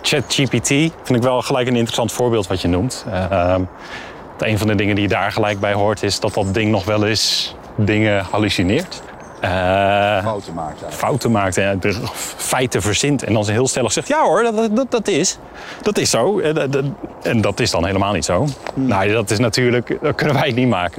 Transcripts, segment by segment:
ChatGPT vind ik wel gelijk een interessant voorbeeld wat je noemt. Een van de dingen die daar gelijk bij hoort is dat ding nog wel eens dingen hallucineert. Fouten maakt en de feiten verzint. En dan ze heel stellig zegt, ja hoor, dat is zo. En dat is dan helemaal niet zo. Nou, dat is natuurlijk, dat kunnen wij niet maken.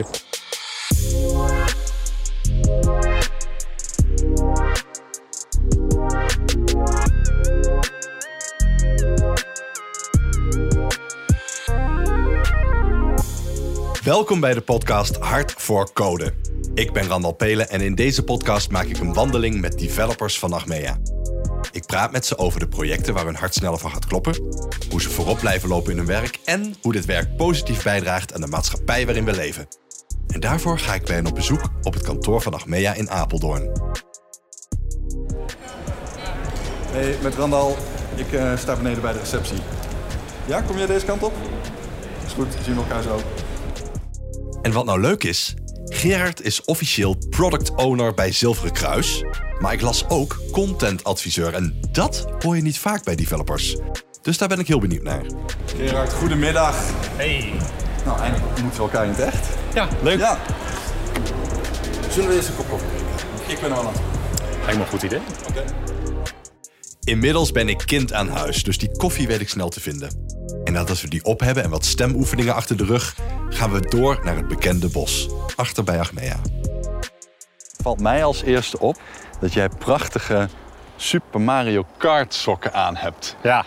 Welkom bij de podcast Hard voor Code. Ik ben Randal Pelen en in deze podcast maak ik een wandeling met developers van Achmea. Ik praat met ze over de projecten waar hun hart sneller van gaat kloppen, hoe ze voorop blijven lopen in hun werk en hoe dit werk positief bijdraagt aan de maatschappij waarin we leven. En daarvoor ga ik bij hen op bezoek op het kantoor van Achmea in Apeldoorn. Hey, met Randal. Ik sta beneden bij de receptie. Ja, kom jij deze kant op? Is goed, zien we elkaar zo. En wat nou leuk is, Gerard is officieel product owner bij Zilveren Kruis. Maar ik las ook contentadviseur en dat hoor je niet vaak bij developers. Dus daar ben ik heel benieuwd naar. Gerard, goedemiddag. Hey. Nou, eindelijk ontmoeten we elkaar in het echt. Ja, leuk. Ja. Zullen we eens een kop koffie drinken? Ik ben er wel aan toe. Lijkt me een goed idee. Oké. Inmiddels ben ik kind aan huis, dus die koffie weet ik snel te vinden. En nadat we die op hebben en wat stemoefeningen achter de rug, gaan we door naar het bekende bos, achter bij Achmea. Valt mij als eerste op dat jij prachtige Super Mario Kart sokken aan hebt. Ja.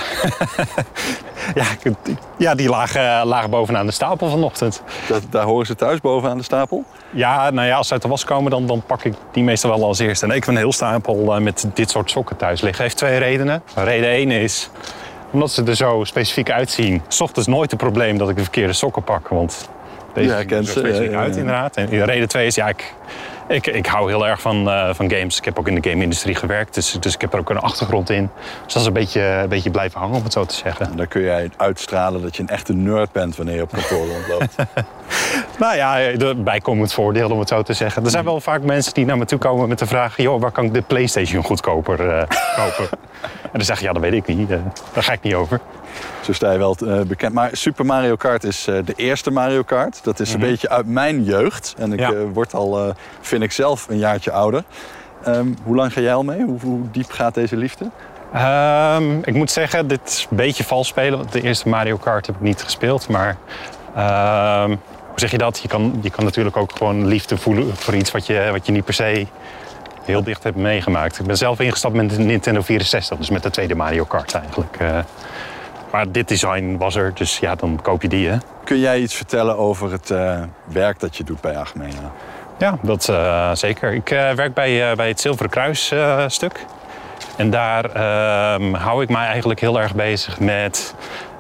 Ja, die lagen bovenaan de stapel vanochtend. Daar horen ze thuis bovenaan de stapel? Ja, nou ja, als ze uit de was komen, dan pak ik die meestal wel als eerste. En ik heb een heel stapel met dit soort sokken thuis liggen. Heeft twee redenen. Reden 1 is, omdat ze er zo specifiek uitzien. 's Ochtends nooit een probleem dat ik de verkeerde sokken pak. Want deze zien er zo specifiek uit, inderdaad. En reden 2 is, ja, ik hou heel erg van games. Ik heb ook in de game-industrie gewerkt, dus ik heb er ook een achtergrond in. Dus dat is een beetje blijven hangen, om het zo te zeggen. En dan kun jij uitstralen dat je een echte nerd bent wanneer je op kantoor rondloopt. Nou ja, de bijkomend voordeel, om het zo te zeggen. Er zijn wel vaak mensen die naar me toe komen met de vraag, joh, waar kan ik de PlayStation goedkoper kopen? En dan zeg je, ja, dat weet ik niet. Daar ga ik niet over. Zo sta je wel bekend. Maar Super Mario Kart is de eerste Mario Kart. Dat is een beetje uit mijn jeugd. En ik word al, vind ik zelf, een jaartje ouder. Hoe lang ga jij al mee? Hoe diep gaat deze liefde? Ik moet zeggen, dit is een beetje vals spelen. Want de eerste Mario Kart heb ik niet gespeeld. Maar hoe zeg je dat? Je kan natuurlijk ook gewoon liefde voelen voor iets wat je niet per se heel dicht hebt meegemaakt. Ik ben zelf ingestapt met de Nintendo 64. Dus met de tweede Mario Kart eigenlijk. Maar dit design was er, dus ja, dan koop je die, hè. Kun jij iets vertellen over het werk dat je doet bij Achmea? Ja, dat zeker. Ik werk bij het Zilveren Kruis stuk. En daar hou ik mij eigenlijk heel erg bezig met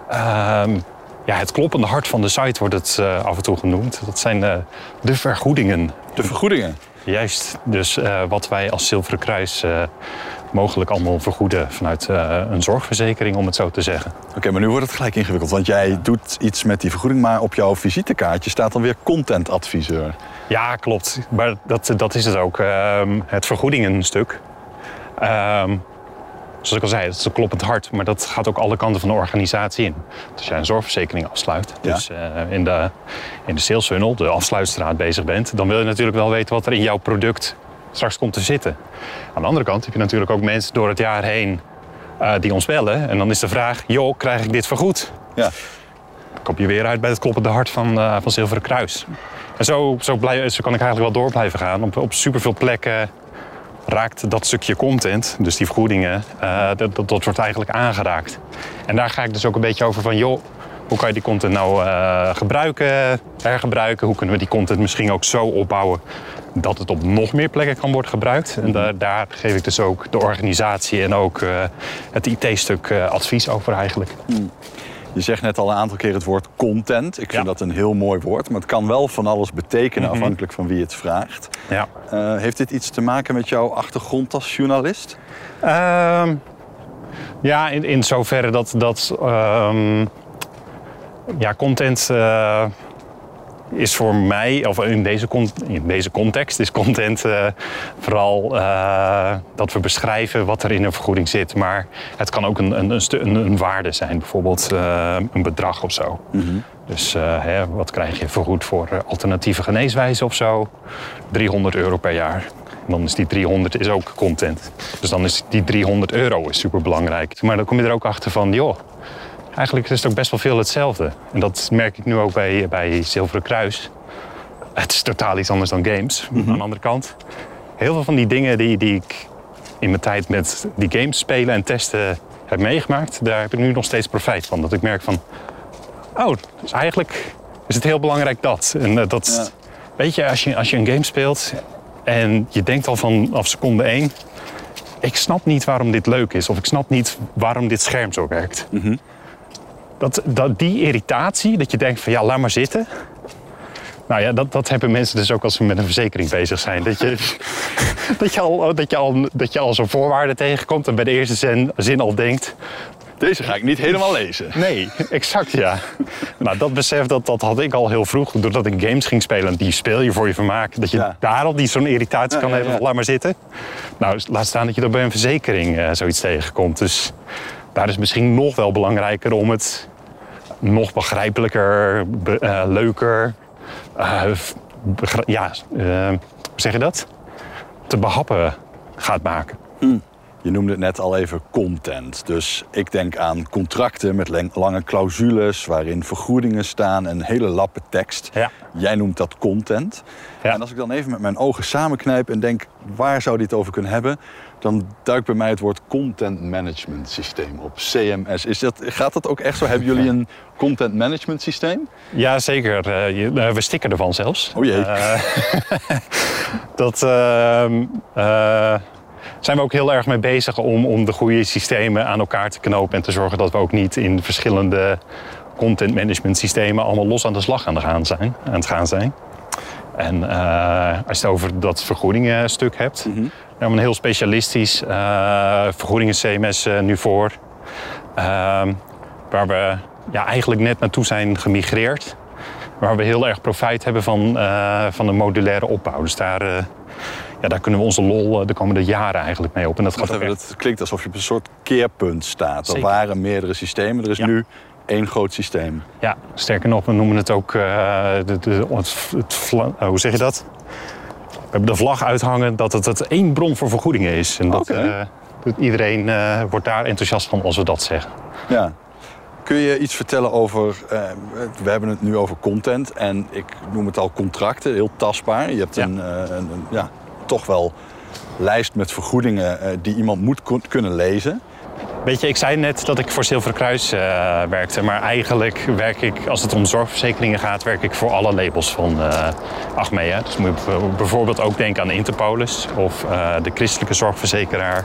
het kloppende hart van de site, wordt het af en toe genoemd. Dat zijn de vergoedingen. De vergoedingen? Juist, dus wat wij als Zilveren Kruis mogelijk allemaal vergoeden vanuit een zorgverzekering, om het zo te zeggen. Oké, maar nu wordt het gelijk ingewikkeld, want jij doet iets met die vergoeding, maar op jouw visitekaartje staat dan weer contentadviseur. Ja, klopt. Maar dat is het ook. Het vergoedingenstuk. Zoals ik al zei, het is een kloppend hart, maar dat gaat ook alle kanten van de organisatie in. Dus als jij een zorgverzekering afsluit, dus in de sales funnel, de afsluitstraat bezig bent, dan wil je natuurlijk wel weten wat er in jouw product straks komt te zitten. Aan de andere kant heb je natuurlijk ook mensen door het jaar heen die ons bellen. En dan is de vraag, joh, krijg ik dit vergoed? Ja. Dan kom je weer uit bij het kloppende hart van Zilveren Kruis. En zo kan ik eigenlijk wel door blijven gaan. Op superveel plekken raakt dat stukje content, dus die vergoedingen, dat wordt eigenlijk aangeraakt. En daar ga ik dus ook een beetje over van, joh, hoe kan je die content nou gebruiken, hergebruiken? Hoe kunnen we die content misschien ook zo opbouwen dat het op nog meer plekken kan worden gebruikt? En daar geef ik dus ook de organisatie en ook het IT-stuk advies over eigenlijk. Je zegt net al een aantal keer het woord content. Ik vind dat een heel mooi woord, maar het kan wel van alles betekenen afhankelijk van wie het vraagt. Ja. Heeft dit iets te maken met jouw achtergrond als journalist? Ja, in zoverre dat content is voor mij, of in deze context, is content vooral dat we beschrijven wat er in een vergoeding zit. Maar het kan ook een waarde zijn, bijvoorbeeld een bedrag of zo. Mm-hmm. Dus wat krijg je vergoed voor alternatieve geneeswijzen of zo? €300 per jaar. En dan is die 300 is ook content. Dus dan is die €300 is superbelangrijk. Maar dan kom je er ook achter van, joh, eigenlijk is het ook best wel veel hetzelfde. En dat merk ik nu ook bij Zilveren Kruis. Het is totaal iets anders dan games. Mm-hmm. Aan de andere kant, heel veel van die dingen die ik in mijn tijd met die games spelen en testen heb meegemaakt, daar heb ik nu nog steeds profijt van. Dat ik merk van, dus eigenlijk is het heel belangrijk dat. En weet je, als je een game speelt en je denkt al vanaf seconde 1... ik snap niet waarom dit leuk is. Of ik snap niet waarom dit scherm zo werkt. Mm-hmm. Die irritatie, dat je denkt van laat maar zitten. Nou ja, dat hebben mensen dus ook als ze met een verzekering bezig zijn. Dat je al zo'n voorwaarde tegenkomt en bij de eerste zin al denkt, deze ga ik niet helemaal lezen. Nee, exact ja. Nou, dat besef dat had ik al heel vroeg. Doordat ik games ging spelen, die speel je voor je vermaak. Dat je daar al zo'n irritatie kan hebben, laat maar zitten. Nou, laat staan dat je dan bij een verzekering zoiets tegenkomt. Dus daar is het misschien nog wel belangrijker om het nog begrijpelijker, leuker, hoe zeg je dat? Te behappen gaat maken. Je noemde het net al even content. Dus ik denk aan contracten met lange clausules waarin vergoedingen staan en hele lappen tekst. Ja. Jij noemt dat content. Ja. En als ik dan even met mijn ogen samenknijp en denk, waar zou dit over kunnen hebben? Dan duikt bij mij het woord content management systeem op, CMS. Gaat dat ook echt zo? Hebben jullie een content management systeem? Ja, zeker. We stikken ervan zelfs. Oh jee. Zijn we ook heel erg mee bezig om de goede systemen aan elkaar te knopen en te zorgen dat we ook niet in verschillende content management systemen allemaal los aan de slag aan het gaan zijn. En als je het over dat vergoedingenstuk hebt, mm-hmm. We hebben een heel specialistisch vergoedingen-CMS nu voor. Waar we eigenlijk net naartoe zijn gemigreerd. Waar we heel erg profijt hebben van de modulaire opbouw. Dus daar kunnen we onze lol de komende jaren eigenlijk mee op. En dat het klinkt alsof je op een soort keerpunt staat. Er waren meerdere systemen, er is nu één groot systeem. Ja, sterker nog, we noemen het ook, hoe zeg je dat? We hebben de vlag uithangen dat het één bron voor vergoedingen is. En dat iedereen wordt daar enthousiast van als we dat zeggen. Ja. Kun je iets vertellen over, we hebben het nu over content en ik noem het al contracten, heel tastbaar. Je hebt toch wel lijst met vergoedingen die iemand moet kunnen lezen. Weet je, ik zei net dat ik voor Zilveren Kruis werkte, maar eigenlijk werk ik, als het om zorgverzekeringen gaat, werk ik voor alle labels van Achmea. Dus moet je bijvoorbeeld ook denken aan Interpolis of de christelijke zorgverzekeraar.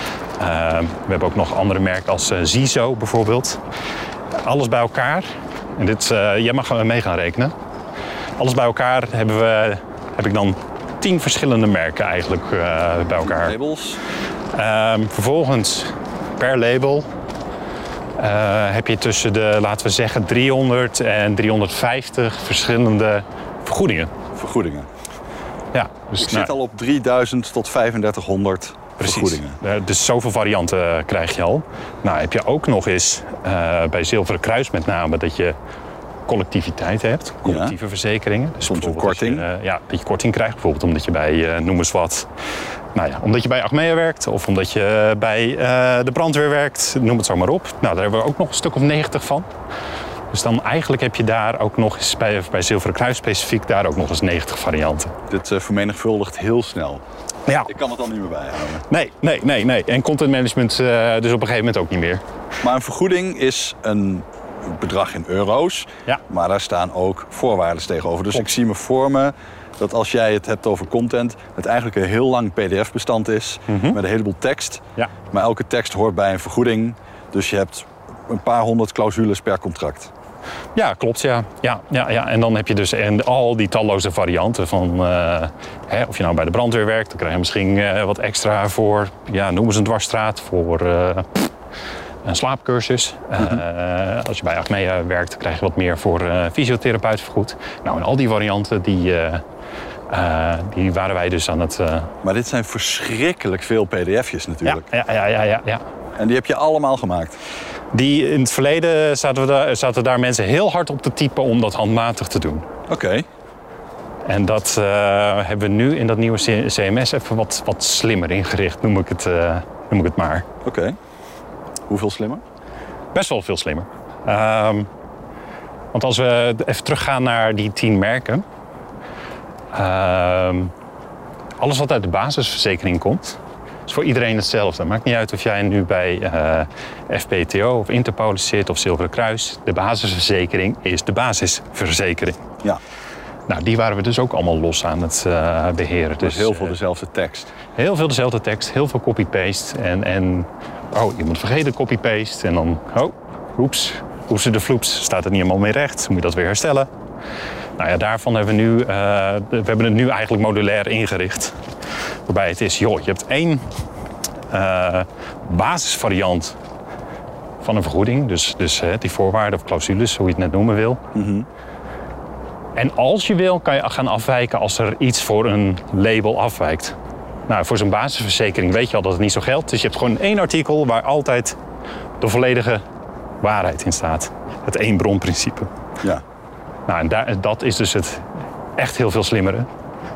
We hebben ook nog andere merken als Zizo bijvoorbeeld. Alles bij elkaar, en jij mag mee gaan rekenen. Alles bij elkaar heb ik dan 10 verschillende merken eigenlijk bij elkaar. Labels? Vervolgens per label heb je tussen de, laten we zeggen, 300 en 350 verschillende vergoedingen. Vergoedingen? Ja. Dus ik zit al op 3000 tot 3500 vergoedingen. Dus zoveel varianten krijg je al. Nou, heb je ook nog eens bij Zilveren Kruis met name dat je collectiviteit hebt, collectieve verzekeringen. Dus soms een korting. Dat je korting krijgt, bijvoorbeeld omdat je bij, noem eens wat, omdat je bij Achmea werkt of omdat je bij de brandweer werkt, noem het zo maar op. Nou, daar hebben we ook nog een stuk of 90 van. Dus dan eigenlijk heb je daar ook nog eens bij Zilveren Kruis specifiek daar ook nog eens 90 varianten. Dit vermenigvuldigt heel snel. Ja. Ik kan het dan niet meer bijhouden. Nee. En content management dus op een gegeven moment ook niet meer. Maar een vergoeding is een bedrag in euro's, maar daar staan ook voorwaarden tegenover. Dus ik zie me voor me dat als jij het hebt over content, het eigenlijk een heel lang pdf-bestand is met een heleboel tekst. Ja. Maar elke tekst hoort bij een vergoeding, dus je hebt een paar honderd clausules per contract. Ja, klopt, ja. En dan heb je dus al die talloze varianten van, of je nou bij de brandweer werkt, dan krijg je misschien wat extra voor, noem eens een dwarsstraat, voor een slaapcursus. Als je bij Achmea werkt, krijg je wat meer voor fysiotherapeut vergoed. Nou, en al die varianten, die waren wij dus aan het... Maar dit zijn verschrikkelijk veel pdf'jes natuurlijk. Ja. En die heb je allemaal gemaakt? In het verleden zaten daar mensen heel hard op te typen om dat handmatig te doen. Oké. En dat hebben we nu in dat nieuwe CMS even wat slimmer ingericht, noem ik het maar. Oké. Hoeveel slimmer? Best wel veel slimmer. Want als we even teruggaan naar die 10 merken. Alles wat uit de basisverzekering komt, is voor iedereen hetzelfde. Maakt niet uit of jij nu bij FPTO of Interpolis zit of Zilveren Kruis. De basisverzekering is de basisverzekering. Ja. Nou, die waren we dus ook allemaal los aan het beheren. Dus heel veel dezelfde tekst. Heel veel dezelfde tekst, heel veel copy-paste. En iemand vergeet de copy-paste. En dan, oeps de vloeps, staat het niet helemaal meer recht. Moet je dat weer herstellen. Nou ja, daarvan hebben we hebben het nu eigenlijk modulair ingericht. Waarbij het is, je hebt 1 basisvariant van een vergoeding. Dus die voorwaarden of clausules, hoe je het net noemen wil. Mm-hmm. En als je wil, kan je gaan afwijken als er iets voor een label afwijkt. Nou, voor zo'n basisverzekering weet je al dat het niet zo geldt. Dus je hebt gewoon 1 artikel waar altijd de volledige waarheid in staat. Het 1 bronprincipe. Ja. Nou, en dat is dus het echt heel veel slimmere.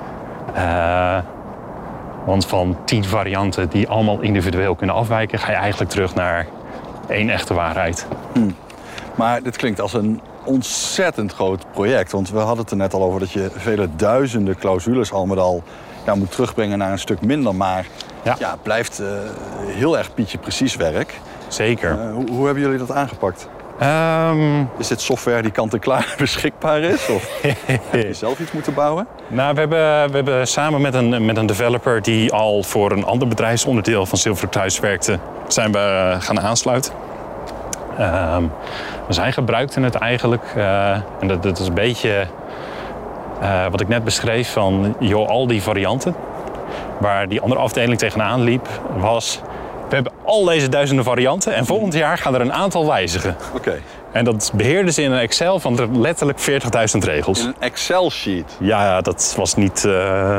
Want van 10 varianten die allemaal individueel kunnen afwijken, ga je eigenlijk terug naar 1 echte waarheid. Maar dit klinkt als een ontzettend groot project. Want we hadden het er net al over dat je vele duizenden clausules al met al moet terugbrengen naar een stuk minder. Maar het blijft heel erg Pietje precies werk. Zeker. Hoe hebben jullie dat aangepakt? Is dit software die kant-en-klaar beschikbaar is? Of heb je zelf iets moeten bouwen? Nou, we hebben samen met een developer die al voor een ander bedrijfsonderdeel van Zilveren Kruis werkte, zijn we gaan aansluiten. Zij gebruikten het eigenlijk, en dat is een beetje wat ik net beschreef van al die varianten. Waar die andere afdeling tegenaan liep, was we hebben al deze duizenden varianten en volgend jaar gaan er een aantal wijzigen. Oké. En dat beheerden ze in een Excel van letterlijk 40.000 regels. In een Excel-sheet? Ja, dat was niet...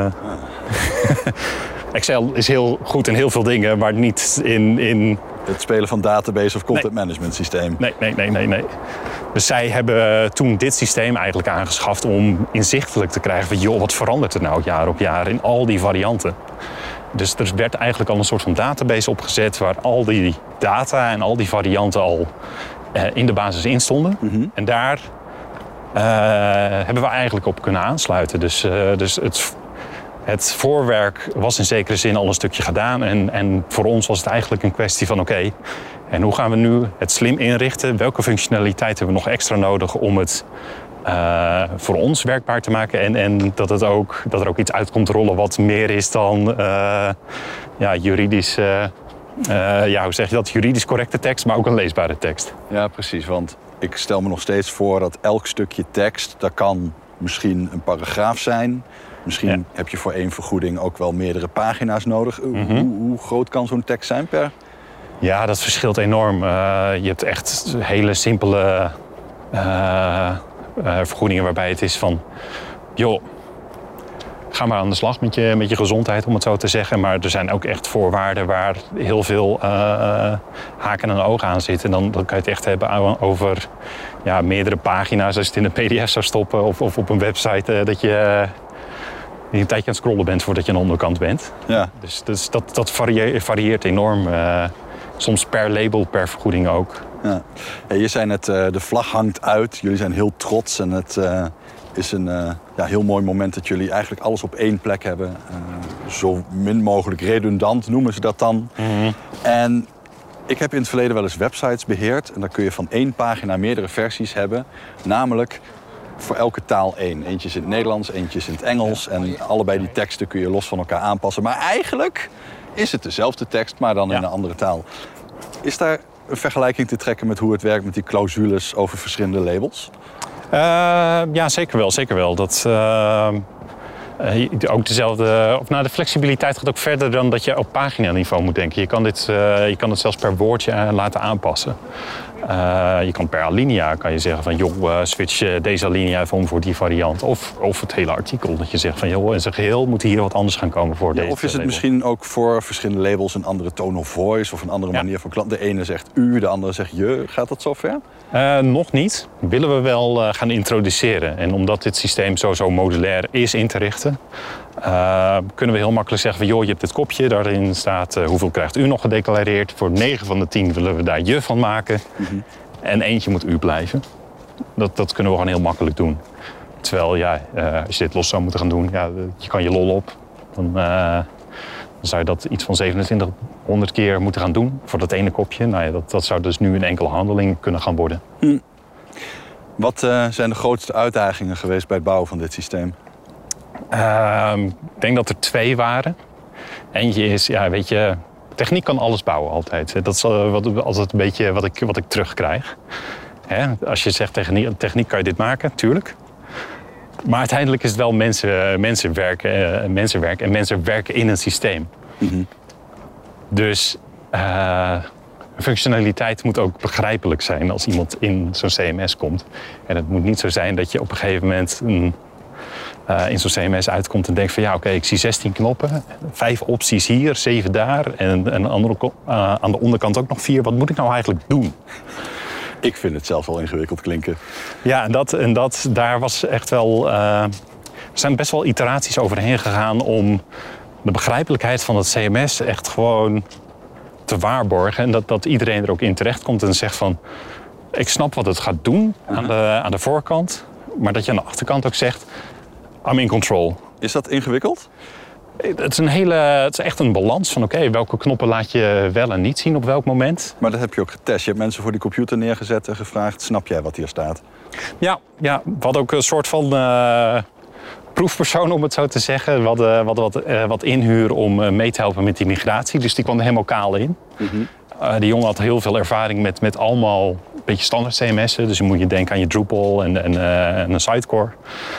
Excel is heel goed in heel veel dingen, maar niet in... Het spelen van database of content management systeem? Nee. Dus zij hebben toen dit systeem eigenlijk aangeschaft om inzichtelijk te krijgen van wat verandert er nou jaar op jaar in al die varianten. Dus er werd eigenlijk al een soort van database opgezet waar al die data en al die varianten al in de basis in stonden. Mm-hmm. En daar hebben we eigenlijk op kunnen aansluiten. Dus het voorwerk was in zekere zin al een stukje gedaan. En voor ons was het eigenlijk een kwestie van oké, en hoe gaan we nu het slim inrichten? Welke functionaliteit hebben we nog extra nodig om het voor ons werkbaar te maken? En dat er ook iets uit komt rollen wat meer is dan juridisch... hoe zeg je dat? Juridisch correcte tekst, maar ook een leesbare tekst. Ja, precies. Want ik stel me nog steeds voor dat elk stukje tekst, dat kan misschien een paragraaf zijn. Misschien heb je voor 1 vergoeding ook wel meerdere pagina's nodig. Hoe groot kan zo'n tekst zijn per? Ja, dat verschilt enorm. Je hebt echt hele simpele vergoedingen waarbij het is van... ga maar aan de slag met je gezondheid, om het zo te zeggen. Maar er zijn ook echt voorwaarden waar heel veel haken en ogen aan zitten. En dan kan je het echt hebben over meerdere pagina's. Als je het in een pdf zou stoppen of op een website, dat je een tijdje aan het scrollen bent voordat je aan de onderkant bent. Ja. Dus dat varieert enorm. Soms per label, per vergoeding ook. Ja. Je zei net, de vlag hangt uit. Jullie zijn heel trots en het is een heel mooi moment dat jullie eigenlijk alles op 1 plek hebben. Zo min mogelijk redundant noemen ze dat dan. Mm-hmm. En ik heb in het verleden wel eens websites beheerd. En dan kun je van 1 pagina meerdere versies hebben. Namelijk voor elke taal 1. Eentje is in het Nederlands, eentje is in het Engels. En allebei die teksten kun je los van elkaar aanpassen. Maar eigenlijk is het dezelfde tekst, maar dan in een andere taal. Is daar een vergelijking te trekken met hoe het werkt met die clausules over verschillende labels? Ja, zeker wel. Dat, Ook dezelfde, of de flexibiliteit gaat ook verder dan dat je op paginaniveau moet denken. Je kan het zelfs per woordje laten aanpassen. Je kan per alinea zeggen van joh, switch deze alinea even om voor die variant. Of het hele artikel. Dat je zegt van joh, in zijn geheel moet hier wat anders gaan komen voor deze. Of is het label. misschien ook voor verschillende labels een andere tone of voice of een andere manier van klant. De ene zegt u, de andere zegt je. Gaat dat zo ver? Nog niet. Willen we wel gaan introduceren. En omdat dit systeem zo modulair is in te richten, kunnen we heel makkelijk zeggen van joh, je hebt dit kopje, daarin staat hoeveel krijgt u nog gedeclareerd. Voor 9 van de 10 willen we daar je van maken. Mm-hmm. En eentje moet u blijven. Dat kunnen we gewoon heel makkelijk doen. Terwijl als je dit los zou moeten gaan doen, je kan je lol op. Dan zou je dat iets van 2700 keer moeten gaan doen voor dat ene kopje. Nou ja, dat zou dus nu een enkele handeling kunnen gaan worden. Wat zijn de grootste uitdagingen geweest bij het bouwen van dit systeem? Ik denk dat er 2 waren. Eentje is, weet je, techniek kan alles bouwen altijd. Dat is altijd een beetje wat ik terugkrijg. Als je zegt techniek kan je dit maken, tuurlijk. Maar uiteindelijk is het wel mensenwerk en mensen werken in een systeem. Mm-hmm. Dus functionaliteit moet ook begrijpelijk zijn als iemand in zo'n CMS komt. En het moet niet zo zijn dat je op een gegeven moment in zo'n CMS uitkomt en denkt van oké, ik zie 16 knoppen, 5 opties hier, 7 daar en aan de onderkant ook nog 4. Wat moet ik nou eigenlijk doen? Ik vind het zelf wel ingewikkeld klinken. Ja, daar was echt wel. Er zijn best wel iteraties overheen gegaan om de begrijpelijkheid van het CMS echt gewoon te waarborgen. En dat iedereen er ook in terecht komt en zegt van ik snap wat het gaat doen aan de voorkant. Maar dat je aan de achterkant ook zegt I'm in control. Is dat ingewikkeld? Het is echt een balans van welke knoppen laat je wel en niet zien op welk moment. Maar dat heb je ook getest. Je hebt mensen voor die computer neergezet en gevraagd, snap jij wat hier staat? Ja, we hadden ook een soort van proefpersoon, om het zo te zeggen. We hadden wat inhuur om mee te helpen met die migratie. Dus die kwam er helemaal kaal in. Mm-hmm. Die jongen had heel veel ervaring met allemaal een beetje standaard CMS'en. Dus dan moet je denken aan je Drupal en een Sitecore.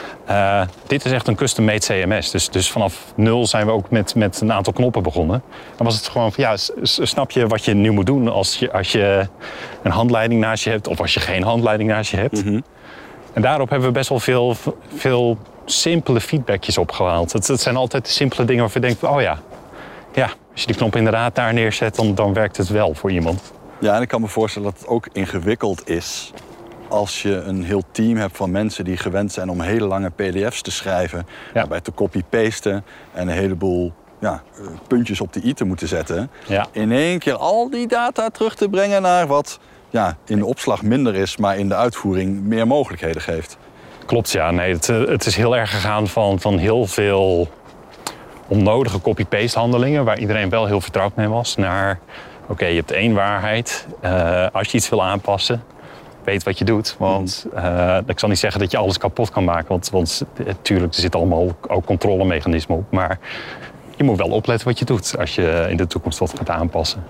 Dit is echt een custom-made CMS. Dus vanaf 0 zijn we ook met een aantal knoppen begonnen. Dan was het gewoon van snap je wat je nu moet doen als je een handleiding naast je hebt of als je geen handleiding naast je hebt. Mm-hmm. En daarop hebben we best wel veel simpele feedbackjes opgehaald. Het zijn altijd de simpele dingen waarvan je denkt, als je die knop inderdaad daar neerzet, dan werkt het wel voor iemand. Ja, en ik kan me voorstellen dat het ook ingewikkeld is als je een heel team hebt van mensen die gewend zijn om hele lange pdf's te schrijven, daarbij te copy-pasten en een heleboel puntjes op de i te moeten zetten. Ja. In één keer al die data terug te brengen naar wat in de opslag minder is, maar in de uitvoering meer mogelijkheden geeft. Klopt, ja. Nee, het is heel erg gegaan van heel veel onnodige copy-paste handelingen, waar iedereen wel heel vertrouwd mee was, naar je hebt 1 waarheid. Als je iets wil aanpassen, weet wat je doet. Want ik zal niet zeggen dat je alles kapot kan maken, want natuurlijk, er zitten allemaal ook controlemechanismen op. Maar je moet wel opletten wat je doet als je in de toekomst wat gaat aanpassen.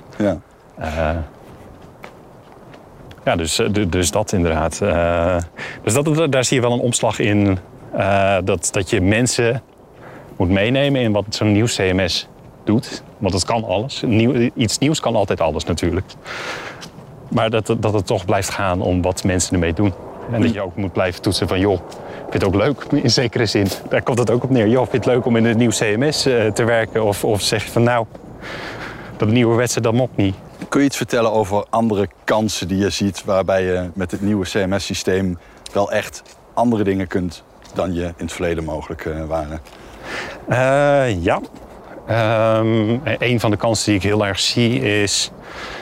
Ja. Dus dat inderdaad. Dus daar zie je wel een omslag in. Dat je mensen moet meenemen in wat zo'n nieuw CMS doet. Want het kan alles. Iets nieuws kan altijd alles natuurlijk. Maar dat het toch blijft gaan om wat mensen ermee doen. En dat je ook moet blijven toetsen van joh, vind je het ook leuk in zekere zin. Daar komt het ook op neer. Joh, vind je het leuk om in een nieuw CMS te werken? Of zeg je van dat nieuwerwetse, dat mocht niet. Kun je iets vertellen over andere kansen die je ziet waarbij je met het nieuwe CMS-systeem wel echt andere dingen kunt dan je in het verleden mogelijk waren? Ja. Een van de kansen die ik heel erg zie is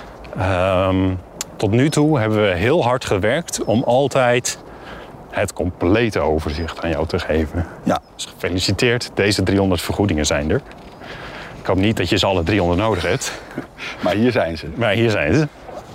tot nu toe hebben we heel hard gewerkt om altijd het complete overzicht aan jou te geven. Ja. Dus gefeliciteerd, deze 300 vergoedingen zijn er. Ik hoop niet dat je ze alle 300 nodig hebt. Maar hier zijn ze.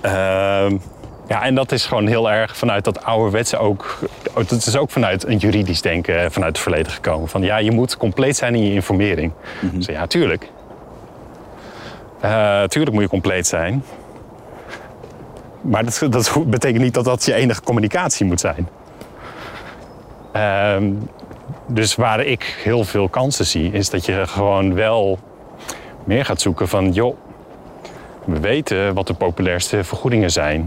En dat is gewoon heel erg vanuit dat ouderwetse ook. Het is ook vanuit een juridisch denken vanuit het verleden gekomen. Van je moet compleet zijn in je informering. Mm-hmm. Dus tuurlijk. Tuurlijk moet je compleet zijn. Maar dat betekent niet dat dat je enige communicatie moet zijn. Dus waar ik heel veel kansen zie, is dat je gewoon wel meer gaat zoeken van... joh, we weten wat de populairste vergoedingen zijn.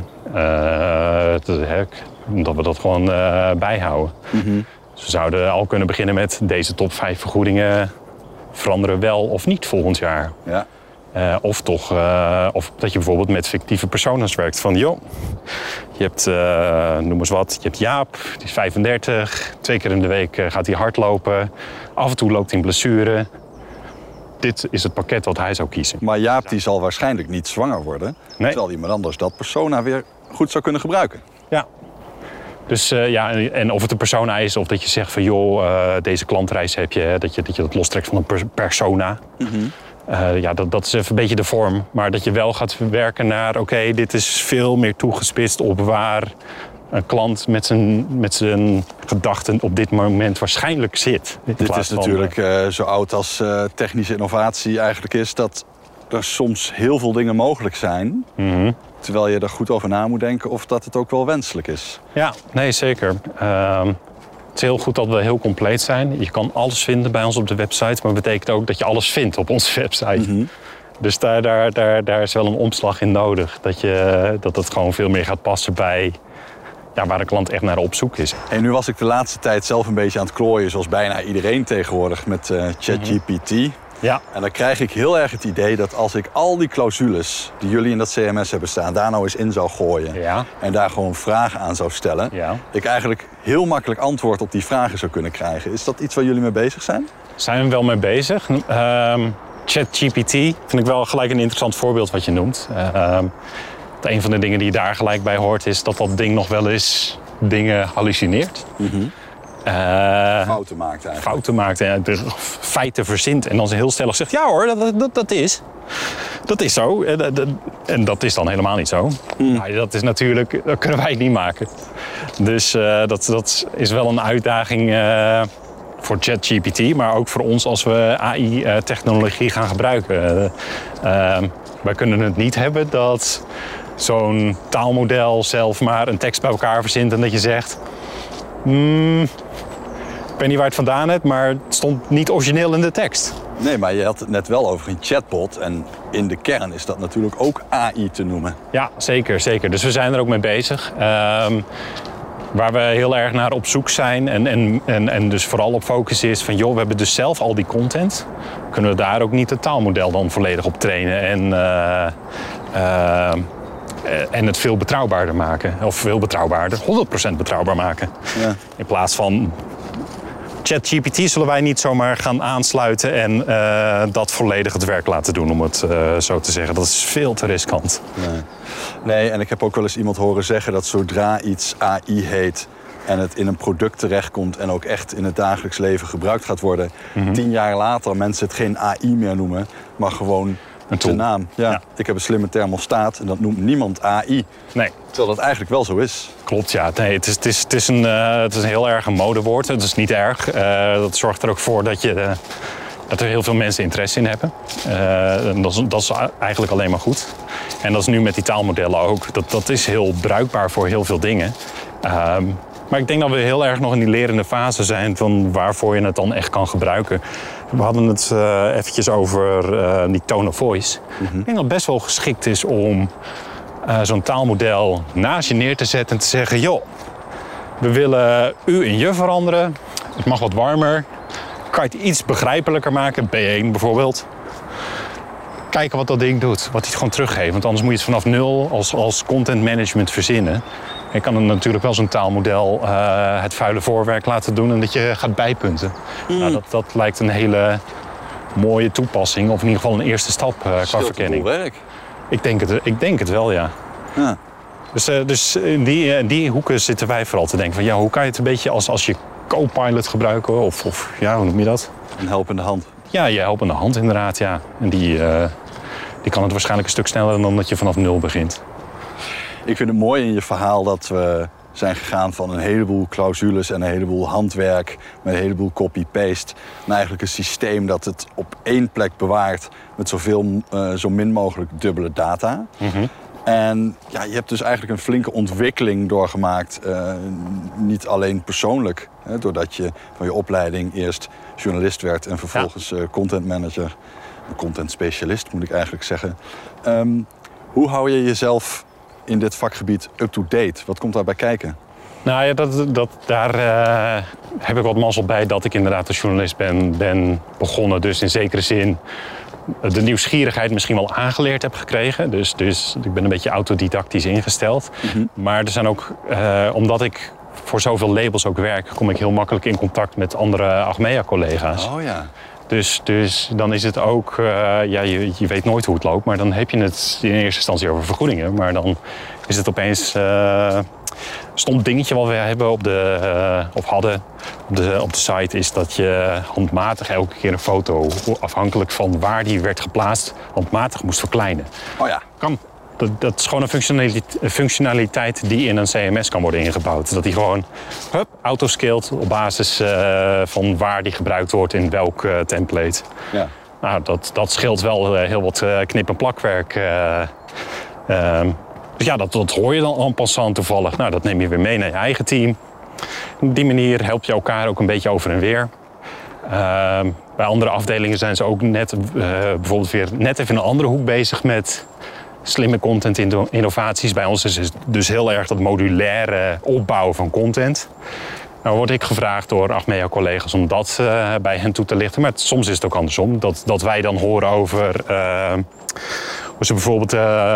Dat we dat gewoon bijhouden. Mm-hmm. Dus we zouden al kunnen beginnen met deze top 5 vergoedingen... veranderen wel of niet volgend jaar. Ja. Of dat je bijvoorbeeld met fictieve persona's werkt. Van joh, je hebt, noem eens wat, je hebt Jaap, die is 35. 2 keer in de week gaat hij hardlopen. Af en toe loopt hij in blessure. Dit is het pakket wat hij zou kiezen. Maar Jaap die zal waarschijnlijk niet zwanger worden. Nee. Terwijl iemand anders dat persona weer goed zou kunnen gebruiken. Ja. Dus en of het een persona is of dat je zegt van joh, deze klantreis heb je, dat je dat lostrekt van een persona. Mm-hmm. Dat is even een beetje de vorm. Maar dat je wel gaat werken naar oké, dit is veel meer toegespitst op waar een klant met zijn gedachten op dit moment waarschijnlijk zit. Dit is natuurlijk zo oud als technische innovatie eigenlijk is, dat er soms heel veel dingen mogelijk zijn. Mm-hmm. Terwijl je er goed over na moet denken of dat het ook wel wenselijk is. Ja, nee, zeker. Het is heel goed dat we heel compleet zijn. Je kan alles vinden bij ons op de website, maar dat betekent ook dat je alles vindt op onze website. Mm-hmm. Dus daar is wel een omslag in nodig. Dat het gewoon veel meer gaat passen bij waar de klant echt naar op zoek is. En nu was ik de laatste tijd zelf een beetje aan het klooien, zoals bijna iedereen tegenwoordig met ChatGPT. Mm-hmm. Ja. En dan krijg ik heel erg het idee dat als ik al die clausules die jullie in dat CMS hebben staan, daar nou eens in zou gooien en daar gewoon vragen aan zou stellen, ik eigenlijk heel makkelijk antwoord op die vragen zou kunnen krijgen. Is dat iets waar jullie mee bezig zijn? Zijn we wel mee bezig. ChatGPT vind ik wel gelijk een interessant voorbeeld wat je noemt. Een van de dingen die je daar gelijk bij hoort is dat ding nog wel eens dingen hallucineert. Mm-hmm. Fouten maakt eigenlijk. Fouten maakt en de feiten verzint en dan heel stellig zegt ja hoor, dat is zo. En dat is dan helemaal niet zo. Maar dat is natuurlijk, dat kunnen wij niet maken. Dus dat is wel een uitdaging voor ChatGPT, maar ook voor ons als we AI-technologie gaan gebruiken. Wij kunnen het niet hebben dat zo'n taalmodel zelf maar een tekst bij elkaar verzint en dat je zegt ik weet niet waar het vandaan hebt, maar het stond niet origineel in de tekst. Nee, maar je had het net wel over een chatbot. En in de kern is dat natuurlijk ook AI te noemen. Ja, zeker. Dus we zijn er ook mee bezig. Waar we heel erg naar op zoek zijn en dus vooral op focussen is van joh, we hebben dus zelf al die content. Kunnen we daar ook niet het taalmodel dan volledig op trainen en het veel betrouwbaarder maken. Of veel betrouwbaarder, 100% betrouwbaar maken. Ja. In plaats van ChatGPT zullen wij niet zomaar gaan aansluiten en dat volledig het werk laten doen, om het zo te zeggen. Dat is veel te riskant. Nee, en ik heb ook wel eens iemand horen zeggen dat zodra iets AI heet en het in een product terechtkomt en ook echt in het dagelijks leven gebruikt gaat worden, 10 jaar later mensen het geen AI meer noemen, maar gewoon de naam. Ja. Ik heb een slimme thermostaat en dat noemt niemand AI. Nee. Terwijl dat eigenlijk wel zo is. Klopt, ja. Nee, het is een heel erg een modewoord. Het is niet erg. Dat zorgt er ook voor dat er heel veel mensen interesse in hebben. Dat is eigenlijk alleen maar goed. En dat is nu met die taalmodellen ook. Dat is heel bruikbaar voor heel veel dingen. Maar ik denk dat we heel erg nog in die lerende fase zijn van waarvoor je het dan echt kan gebruiken. We hadden het eventjes over die tone of voice. Mm-hmm. Ik denk dat het best wel geschikt is om zo'n taalmodel naast je neer te zetten en te zeggen joh, we willen u en je veranderen. Het mag wat warmer. Kan je het iets begrijpelijker maken? B1 bijvoorbeeld. Kijken wat dat ding doet. Wat hij het gewoon teruggeeft. Want anders moet je het vanaf nul als content management verzinnen. Je kan dan natuurlijk wel zo'n taalmodel het vuile voorwerk laten doen en dat je gaat bijpunten. Nou, dat lijkt een hele mooie toepassing. Of in ieder geval een eerste stap qua verkenning. Werk. Ik denk het wel, ja. Dus in die hoeken zitten wij vooral te denken van ja, hoe kan je het een beetje als je co-pilot gebruiken of hoe noem je dat? Een helpende hand. Ja, je helpende hand inderdaad, ja. En die kan het waarschijnlijk een stuk sneller dan dat je vanaf nul begint. Ik vind het mooi in je verhaal dat we zijn gegaan van een heleboel clausules en een heleboel handwerk met een heleboel copy-paste naar eigenlijk een systeem dat het op één plek bewaart met zo min mogelijk dubbele data. Mm-hmm. En ja, je hebt dus eigenlijk een flinke ontwikkeling doorgemaakt. Niet alleen persoonlijk, hè, doordat je van je opleiding eerst journalist werd en vervolgens content manager. Content specialist moet ik eigenlijk zeggen. Hoe hou je jezelf in dit vakgebied up-to-date? Wat komt daarbij kijken? Nou ja, daar heb ik wat mazzel bij dat ik inderdaad als journalist ben begonnen. Dus in zekere zin de nieuwsgierigheid misschien wel aangeleerd heb gekregen. Dus ik ben een beetje autodidactisch ingesteld. Mm-hmm. Maar er zijn ook, omdat ik voor zoveel labels ook werk, kom ik heel makkelijk in contact met andere Achmea-collega's. Oh ja. Dus dan is het ook, je weet nooit hoe het loopt, maar dan heb je het in eerste instantie over vergoedingen. Maar dan is het opeens stom dingetje wat we hebben hadden op de site, is dat je handmatig elke keer een foto, afhankelijk van waar die werd geplaatst, handmatig moest verkleinen. Oh ja. Kan. Dat is gewoon een functionaliteit die in een CMS kan worden ingebouwd. Dat die gewoon autoscaled op basis van waar die gebruikt wordt in welk template. Ja. Nou, dat scheelt wel heel wat knip- en plakwerk. Dus ja, dat hoor je dan en passant toevallig. Nou, dat neem je weer mee naar je eigen team. Op die manier help je elkaar ook een beetje over en weer. Bij andere afdelingen zijn ze ook bijvoorbeeld weer net even in een andere hoek bezig met slimme content innovaties. Bij ons is het dus heel erg dat modulaire opbouwen van content. Nou word ik gevraagd door Achmea-collega's om dat bij hen toe te lichten. Maar soms is het ook andersom. Dat wij dan horen over hoe ze bijvoorbeeld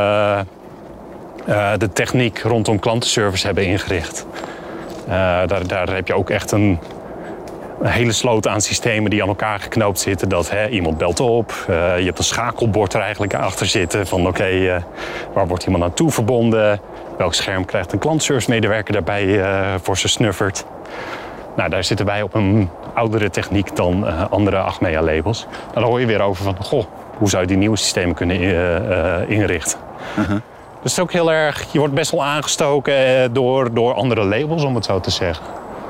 de techniek rondom klantenservice hebben ingericht. Daar heb je ook echt een hele sloot aan systemen die aan elkaar geknoopt zitten. Dat iemand belt op, je hebt een schakelbord er eigenlijk achter zitten van oké, waar wordt iemand naartoe verbonden? Welk scherm krijgt een klantenservice-medewerker daarbij voor zijn snuffert? Nou, daar zitten wij op een oudere techniek dan andere Achmea-labels. Nou, dan hoor je weer over van, hoe zou je die nieuwe systemen kunnen inrichten? Uh-huh. Dus het is ook heel erg, je wordt best wel aangestoken door andere labels, om het zo te zeggen.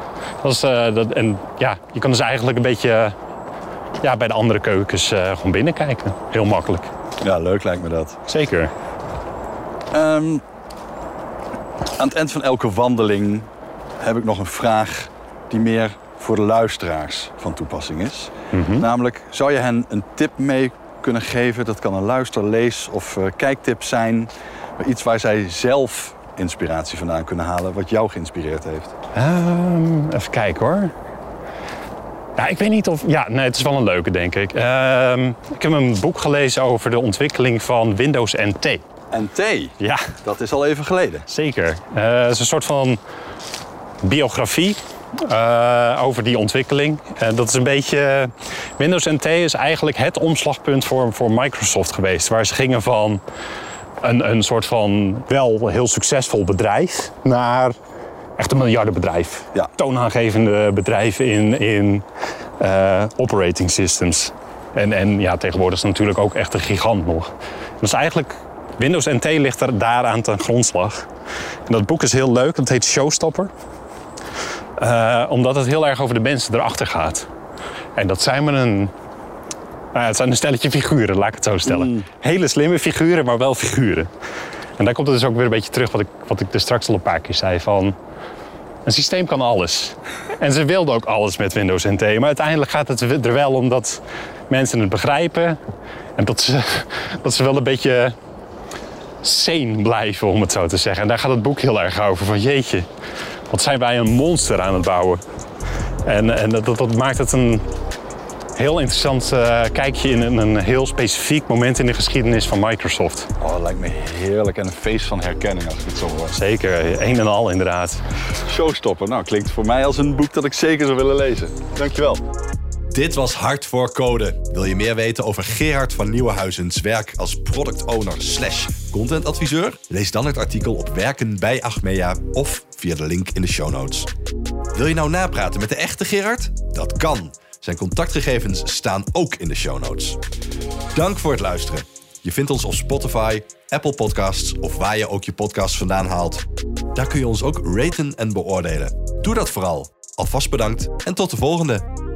Je kan dus eigenlijk een beetje bij de andere keukens gewoon binnenkijken. Heel makkelijk. Ja, leuk lijkt me dat. Zeker. Aan het eind van elke wandeling heb ik nog een vraag die meer voor de luisteraars van toepassing is. Mm-hmm. Namelijk, zou je hen een tip mee kunnen geven? Dat kan een luister-, lees- of kijktip zijn. Iets waar zij zelf inspiratie vandaan kunnen halen, wat jou geïnspireerd heeft. Even kijken hoor. Ja, ik weet niet of... Ja, nee, het is wel een leuke, denk ik. Ik heb een boek gelezen over de ontwikkeling van Windows NT. NT? Ja. Dat is al even geleden. Zeker. Het is een soort van biografie over die ontwikkeling. Dat is een beetje... Windows NT is eigenlijk het omslagpunt voor Microsoft geweest. Waar ze gingen van een soort van wel heel succesvol bedrijf naar echt een miljardenbedrijf. Ja. Toonaangevende bedrijven in operating systems. En ja, tegenwoordig is het natuurlijk ook echt een gigant nog. Dus eigenlijk, Windows NT ligt er daaraan ten grondslag. En dat boek is heel leuk, dat heet Showstopper. Omdat het heel erg over de mensen erachter gaat. En dat zijn het zijn een stelletje figuren, laat ik het zo stellen. Hele slimme figuren, maar wel figuren. En daar komt het dus ook weer een beetje terug wat ik er straks al een paar keer zei. Van, een systeem kan alles. En ze wilden ook alles met Windows NT. Maar uiteindelijk gaat het er wel om dat mensen het begrijpen. En dat ze wel een beetje sane blijven, om het zo te zeggen. En daar gaat het boek heel erg over. Van jeetje, wat zijn wij een monster aan het bouwen. En dat maakt het een heel interessant kijkje in een heel specifiek moment in de geschiedenis van Microsoft. Oh, dat lijkt me heerlijk en een feest van herkenning als ik het zo hoor. Zeker, een en al inderdaad. Showstopper, nou klinkt voor mij als een boek dat ik zeker zou willen lezen. Dankjewel. Dit was Hard voor Code. Wil je meer weten over Gerard van Nieuwenhuizens werk als product owner / contentadviseur? Lees dan het artikel op Werken bij Achmea of via de link in de show notes. Wil je nou napraten met de echte Gerard? Dat kan. Zijn contactgegevens staan ook in de show notes. Dank voor het luisteren. Je vindt ons op Spotify, Apple Podcasts of waar je ook je podcasts vandaan haalt. Daar kun je ons ook raten en beoordelen. Doe dat vooral. Alvast bedankt en tot de volgende.